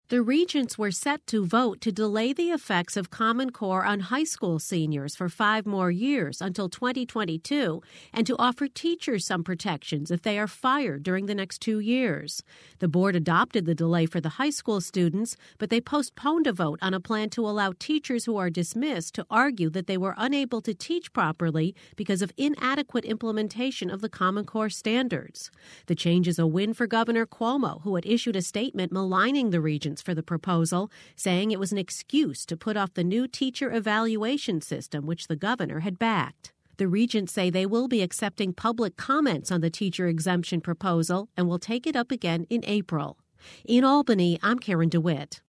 The regents were set to vote to delay the effects of Common Core on high school seniors for 5 more years until 2022 and to offer teachers some protections if they are fired during the next 2 years. The board adopted the delay for the high school students, but they postponed a vote on a plan to allow teachers who are dismissed to argue that they were unable to teach properly because of inadequate implementation of the Common Core standards. The change is a win for Governor Cuomo, who had issued a statement maligning the regents for the proposal, saying it was an excuse to put off the new teacher evaluation system which the governor had backed. The regents say they will be accepting public comments on the teacher exemption proposal and will take it up again in April. In Albany, I'm Karen DeWitt.